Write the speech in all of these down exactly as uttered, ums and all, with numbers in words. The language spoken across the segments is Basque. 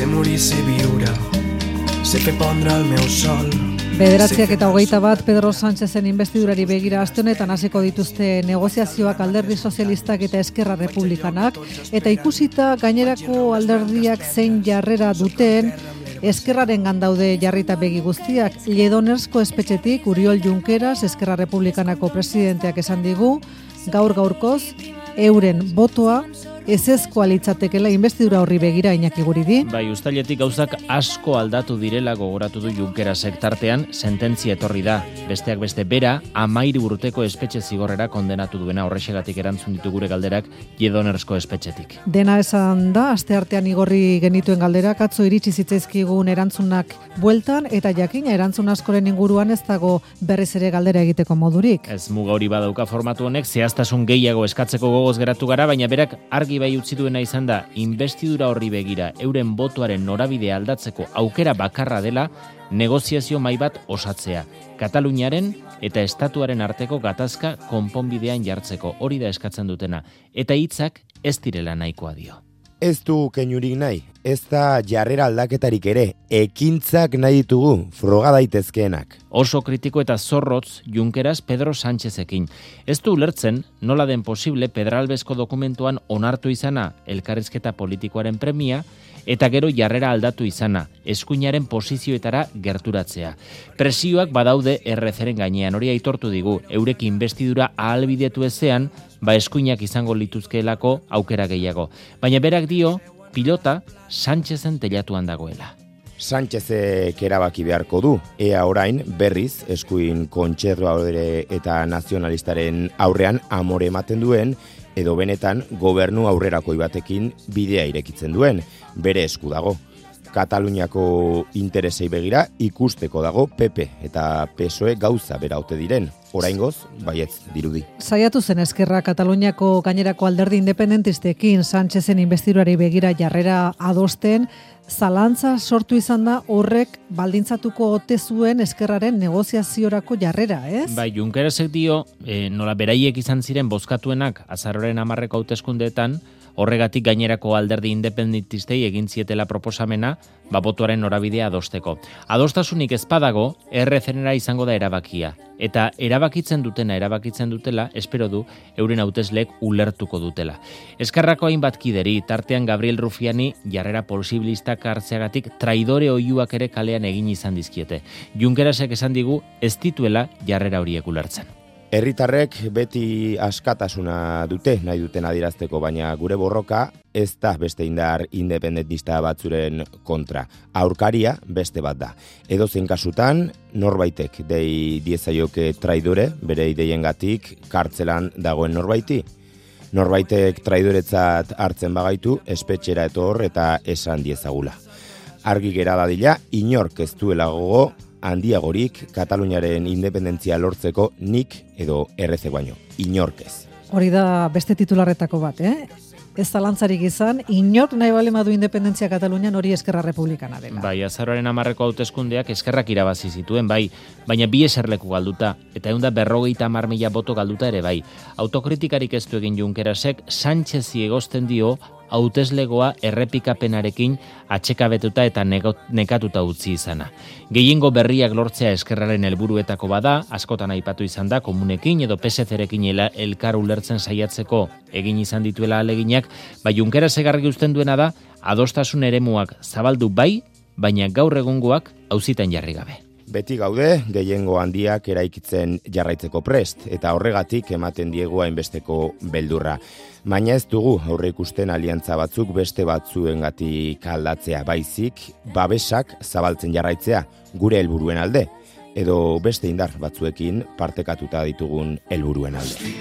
sé morir, sé viure, sé fer pondre el meu sol. Bederatziak eta hogeita bat Pedro Sánchezen investidurari begira aste honetan hasiko dituzte negoziazioak alderdi sozialistak eta Eskerra Republikanak, eta ikusita gainerako alderdiak zein jarrera duten, Eskerraren gandaude jarrita begi guztiak. Lledonezko espetxetik Uriol Junqueras, Eskerra Republikanako presidenteak esan digu, gaur gaurkoz, euren botoa ezezkoa litzatekela investidura horri begira Iñaki Guridi. Bai, uztailetik gauzak asko aldatu direla gogoratu du Junquerasek tartean, sententzia etorri da. Besteak beste bera, amairu urteko espetxe zigorrera kondenatu duena, horrexegatik erantzun ditu gure galderak Lledonezko espetxetik. Dena esan da, asteartean igorri genituen galderak, atzo iritsi zitzaizkigun erantzunak bueltan, eta jakina erantzun askoren inguruan ez dago berriz ere galdera egiteko modurik. Ez muga hori badauka formatu honek, zehaztasun gehiago eskatzeko gogoz geratu gara, baina berak argi bai utzi duena izan da, investidura horri begira euren botoaren norabidea aldatzeko aukera bakarra dela negoziazio mahai bat osatzea. Kataluniaren eta estatuaren arteko gatazka konponbidean jartzeko, hori da eskatzen dutena, eta hitzak ez direla nahikoa dio. Ez du keinurik nahi, ez da jarrera aldaketarik ere, ekintzak nahi ditugu, froga daitezkeenak. Oso kritiko eta zorrotz Junqueras Pedro Sánchezekin. Ez du ulertzen nola den posible Pedralbezko dokumentuan onartu izana elkarrizketa politikoaren premia, eta gero jarrera aldatu izana, eskuinaren posizioetara gerturatzea. Presioak badaude errezeren gainean, hori aitortu digu, eurek investidura ahalbidetu ezean, ba eskuinak izango lituzkeelako aukera gehiago. Baina berak dio, pilota Sánchezen telatuan dagoela. Sánchezek erabaki beharko du, ea orain berriz eskuin kontserbadorea eta nazionalistaren aurrean amore ematen duen, edo benetan gobernu aurrerakoi batekin bidea irekitzen duen, bere esku dago. Kataluniako interesei begira ikusteko dago P P eta P S O E gauza bera ote diren. Oraingoz, baietz dirudi. Saiatu zen Eskerra Kataluniako gainerako alderdi independentistekin Sánchezen investidurari begira jarrera adosten, zalantza sortu izan da horrek baldintzatuko ote zuen Eskerraren negoziaziorako jarrera, ez? Bai, Junquerasek dio, e, nola beraiek izan ziren bozkatuenak azaroren hamarreko hauteskundeetan, horregatik gainerako alderdi independentistei egin zietela proposamena, ba botoaren norabidea adosteko. Adostasunik ez badago, errezenera izango da erabakia. Eta erabakitzen dutena, erabakitzen dutela, espero du, euren hautesleek ulertuko dutela. Eskerrako hainbat kideri, tartean Gabriel Rufiani jarrera posibilistak hartzeagatik traidore oihuak ere kalean egin izan dizkiete. Junquerasek esan digu, ez dituela jarrera horiek ulertzen. Herritarrek beti askatasuna dute nahi duten adierazteko, baina gure borroka ez da beste indar independentista batzuren kontra. Aurkaria beste bat da. Edozein kasutan, norbaitek dei diezaioke traidore, bere ideiengatik kartzelan dagoen norbaiti. Norbaitek traidoretzat hartzen bagaitu, espetxera etor eta esan diezagula. Argi gera dadila, inork ez duela gogo, handiagorik Kataluniaren independentzia lortzeko nik edo erreze baino, inork ez. Hori da beste titularretako bat, eh? Ez zalantzarik izan, inork nahi bale madu independentzia Katalunian hori Eskerra Republikana dela. Bai, azaroaren hamarreko hauteskundeak eskerrak irabazi zituen, bai, baina bi eserleku galduta, eta egun da berrogeita hamar mila boto galduta ere bai. Autokritikarik ez du egin Junquerasek, Sánchezi egozten dio, hauteslegoa errepikapenarekin atxekabetuta eta nekatuta utzi izana. Gehiengo berriak lortzea Eskerraren helburuetako bada, askotan aipatu izan da, komunekin edo P S C-rekin elkar ulertzen saiatzeko egin izan dituela aleginak, bai Junquerasek argi uzten duena da, adostasun eremuak zabaldu bai, baina gaur egungoak auzitan jarri gabe. Beti gaude, gehiengo handiak eraikitzen jarraitzeko prest, eta horregatik ematen diegu hainbesteko beldurra. Baina ez dugu aurre ikusten aliantza batzuk beste batzuengatik aldatzea, baizik babesak zabaltzen jarraitzea gure helburuen alde, edo beste indar batzuekin partekatuta ditugun helburuen alde.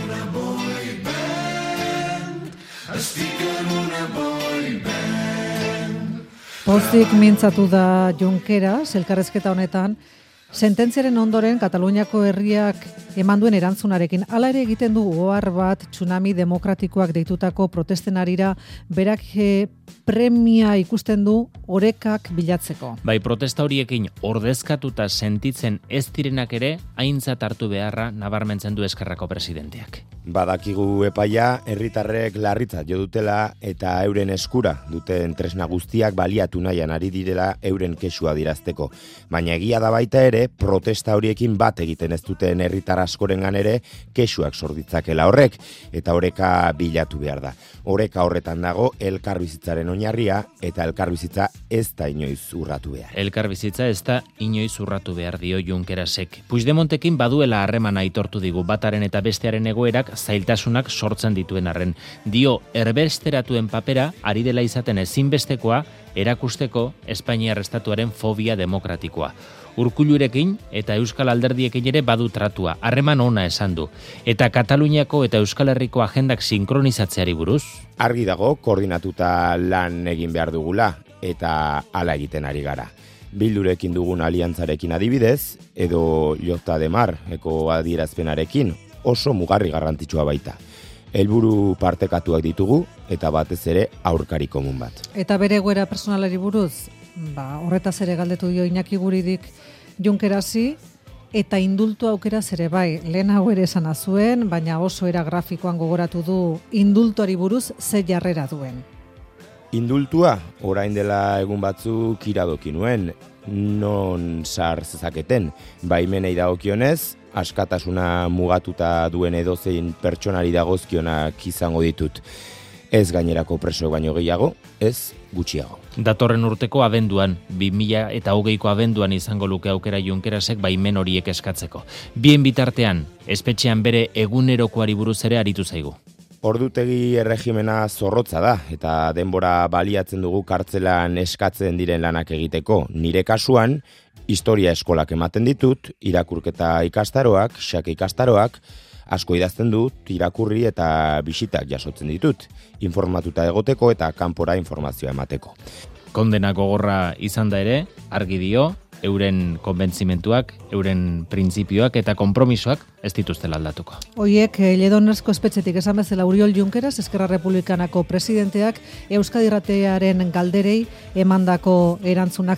Pozik mintzatu da Junqueras, elkarrezketa honetan, sententziaren ondoren Kataluniako herriak eman duen erantzunarekin. Hala ere egiten du ohar bat tsunami demokratikoak deitutako protesten arira berak e, premia ikusten du orekak bilatzeko. Bai, protesta horiekin ordezkatuta sentitzen ez direnak ere aintzat hartu beharra nabarmentzen du Eskerrako presidenteak. Badakigu epaia, herritarrek larritzat jo dutela eta euren eskura duten tresna guztiak baliatu nahian ari direla euren kexua dirazteko. Baina egia da baita ere, protesta horiekin bat egiten ez duten herritar askorengan ere kexuak sorditzakela horrek, eta oreka bilatu behar da. Oreka horretan dago elkarbizitzaren oinarria eta elkarbizitza ez da inoiz urratu behar. Elkarbizitza ez da inoiz urratu behar dio Junkerasek. Puigdemontekin baduela harremana aitortu digu bataren eta bestearen egoerak zailtasunak sortzen dituen arren. Dio erbesteratuen papera ari dela izaten ezinbestekoa erakusteko Espainiar estatuaren fobia demokratikoa. Urkullurekin eta Euskal Alderdiekin ere badu tratua, harreman ona esan du. Eta Kataluniako eta Euskal Herriko agendak sinkronizatzeari buruz? Argi dago, koordinatuta lan egin behar dugula, eta hala egiten ari gara. Bildurekin dugun aliantzarekin adibidez, edo Jota de Mar eko adierazpenarekin, oso mugarri garrantzitsua baita. Helburu partekatuak ditugu eta batez ere aurkari komun bat. Eta bere egoera personalari buruz, ba, horretaz ere galdetu dio Iñaki Guridik Junkerasi, eta indultu aukeraz ere bai, lehenago ere esan zuen, baina oso era grafikoan gogoratu du indultuari buruz ze jarrera duen. Indultua, orain dela egun batzuk iradoki nuen, non sar zezaketen, baimenei dagokionez, askatasuna mugatuta duen edozein pertsonari dagozkionak izango ditut. Ez gainerako presoek baino gehiago, ez gutxiago. Datorren urteko abenduan, bi mila eta hogeiko abenduan izango luke aukera Junkerasek baimen horiek eskatzeko. Bien bitartean, espetxean bere egunerokoari buruz ere aritu zaigu. Ordutegi erregimena zorrotza da, eta denbora baliatzen dugu kartzelan eskatzen diren lanak egiteko. Nire kasuan, historia eskolak ematen ditut, irakurketa ikastaroak, xake ikastaroak, asko idazten dut, irakurri eta bisitak jasotzen ditut, informatuta egoteko eta kanpora informazioa emateko. Kondena gogorra izan da ere, argi dio, euren konbentzimentuak, euren printzipioak eta konpromisoak ez dituztela aldatuko. Hoiek, Lledonezko espetxetik esan bezala Oriol Junqueras, Eskerra Republikanako presidenteak, Euskadi Irratiaren galderei emandako erantzunak